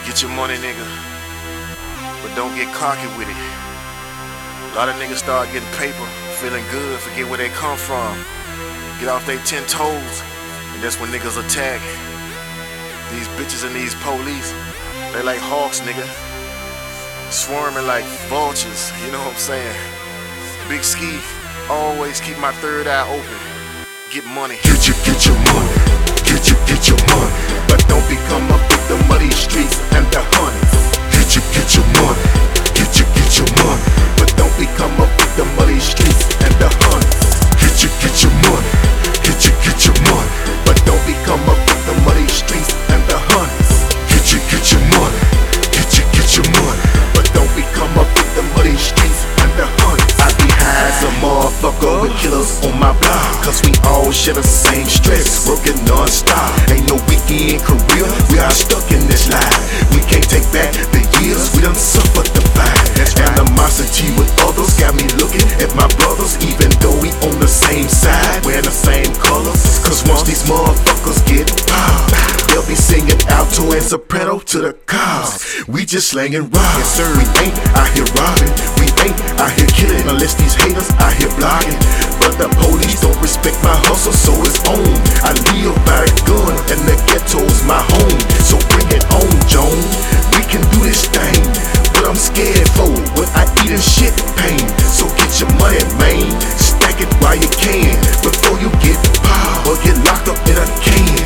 Get your money, nigga, but don't get cocky with it. A lot of niggas start getting paper, feeling good, forget where they come from. Get off they 10 toes, and that's when niggas attack. These bitches and these police, they like hawks, nigga, swarming like vultures, you know what I'm saying? Big Ski, always keep my third eye open. Get money. Get your money. Get your money. But don't become a victim of these streets and the honeys. Get your money. Get your money. But don't become a victim of these streets and the honeys. Get your money. Get your money. But don't become a victim of these streets and the honeys. Get your money. Get your money. But don't become a victim of these streets and the honeys. I be high as a motherfucker with killers on my block, cause we all share the same stress, working non-stop. Ain't no weekend career, we are stuck in this life. We can't take back the years we done suffered the fight. Animosity with others got me looking at my brothers, even though we on the same side, wearing the same colors. Cause once these motherfuckers get popped, they'll be singing alto and soprano to the cops. We just slanging rocks. Yes, sir. We ain't out here robbing, we ain't out here killing, unless these haters out here blocking. But the police don't respect my hustle, so it's on. I live by a gun and the ghetto's my home. So bring it on, Joan. We can do this thing. What I'm scared for when I eat and shit pain. So get your money, man. Stack it while you can, before you get popped or get locked up in a can.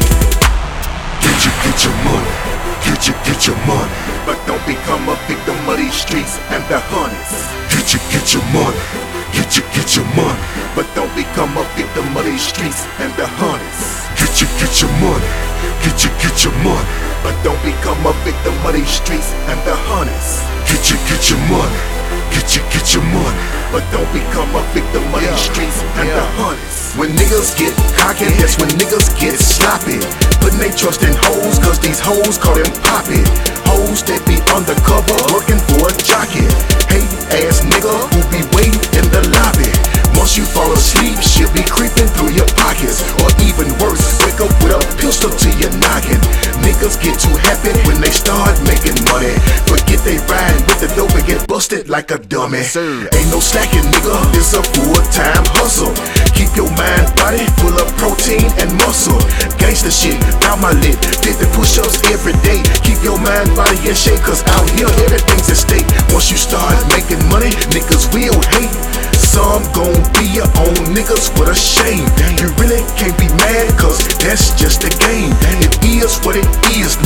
Get your money. Get your money. But don't become a victim of these streets and the honeys. Get your money. Get your money. But don't become a victim of these streets and the honeys. Get your money. Get your money. But don't become a victim of these streets and the honeys. Get your money. Get your money. But don't become a victim of these streets and the honeys. When niggas get cocky, that's when niggas get sloppy. Putting they trust in hoes, cause these hoes call them poppy. Hoes that be undercover, working for a jockey. Hate ass nigga who be waiting in the lobby. Once you fall asleep, she'll be creeping through your pockets. Or even worse, wake up with a pistol to your noggin. Niggas get too happy when they start making money. Forget they ride with the dope and get busted like a dummy. Ain't no slacking, nigga, it's a full-time hustle. Keep your mind, body full of protein and muscle. Gangsta shit, out my lid, 50 push-ups every day. Keep your mind, body in shape, cause out here everything's at stake. Once you start making money, niggas will hate. Some gon' be your own niggas with a shame. You really can't be mad, cause that's just the game. It is what it is,